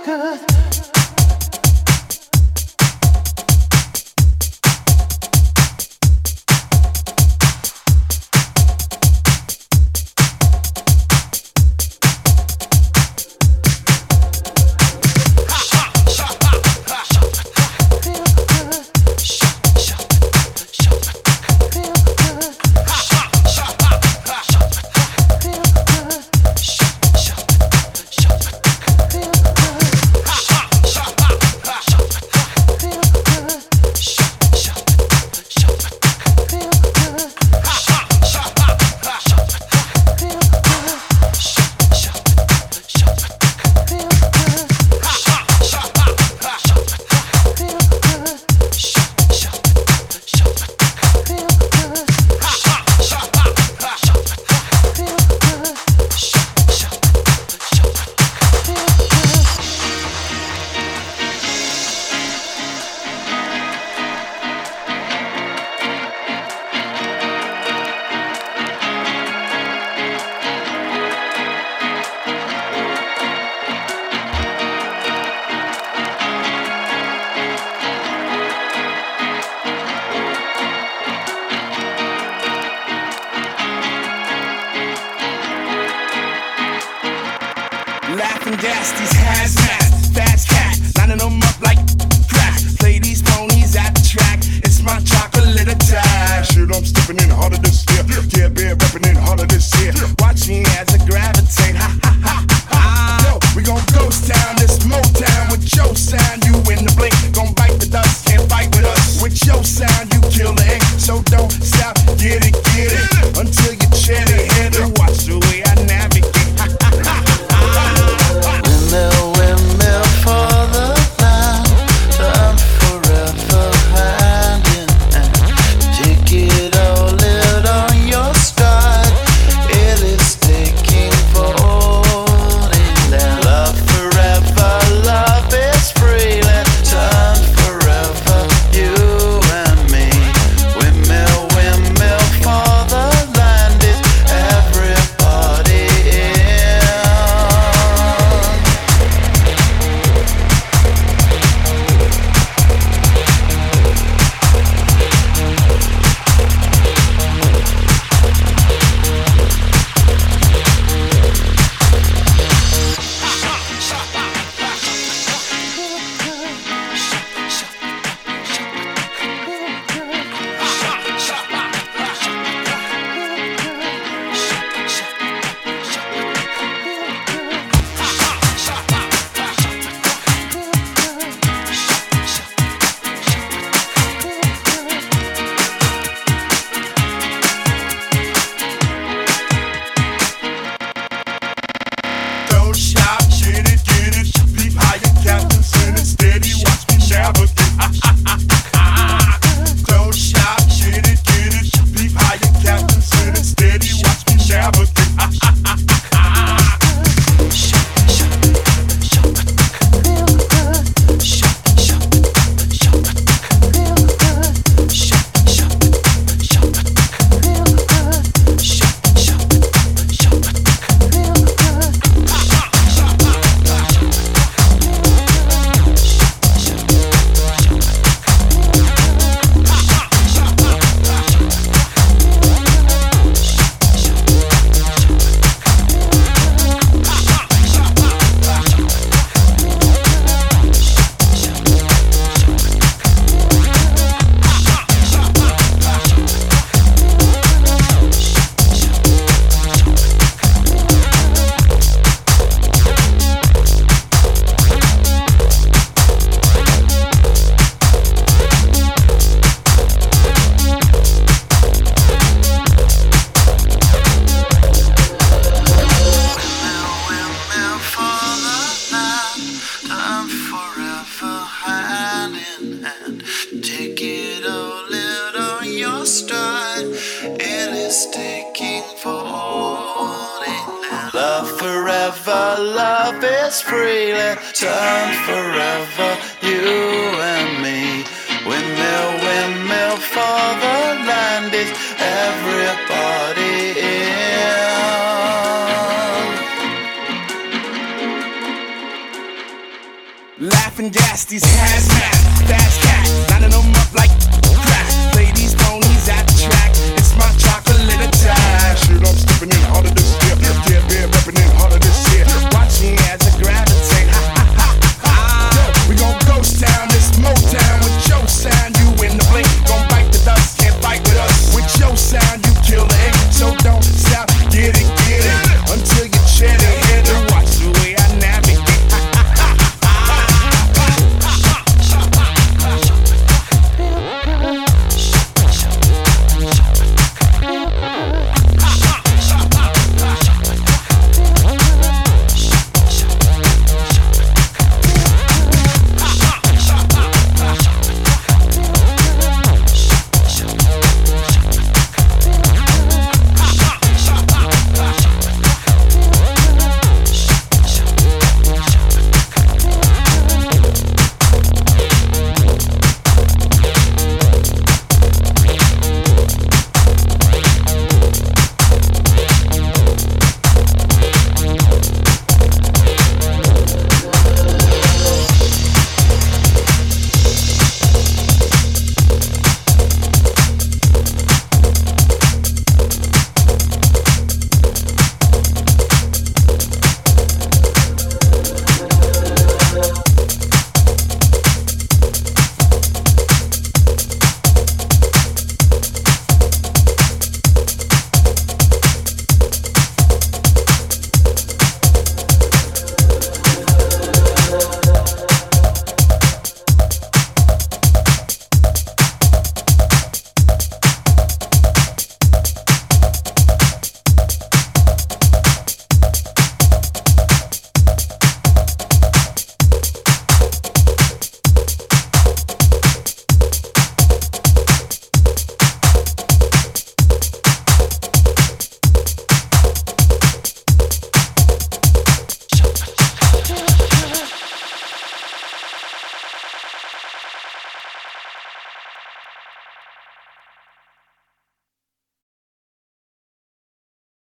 Laughing gas, these hazmats, fast cat, lining them up like crack. Play these ponies at the track, it's my chocolate attack. Shit, I'm stepping in harder this year. Yeah, bear repping in harder this year. Watch me as I gravitate, ha ha ha ha. Yo, we gon' ghost town, this Motown with your sound. You in the blink, gon' bite the dust, can't fight with us. With your sound, you kill the ink, so don't stop, get it, until you chat it, hit it. Watch the way I navigate. Windmill for the land, turn forever hand in hand. Take it all out on your stride. It is taking falling down. Love forever, love is free. Let turn forever, you and me. Windmill for the land is everybody in. Don't stop, get it, be higher, captain, send it steady, watch me navigate. Don't stop, get it, be higher, captain, send it steady, watch me navigate. Take it all out on your stride. It is taking falling down. Love forever, love is free. Let turn forever, you and me. Windmill for the land is everybody in. Laugh and gas these hazmat, fast cat, lining them up like crack. Play these ponies at the track. It's my chocolate attack. Shit, I'm stepping in harder this year. Yeah, repping in harder this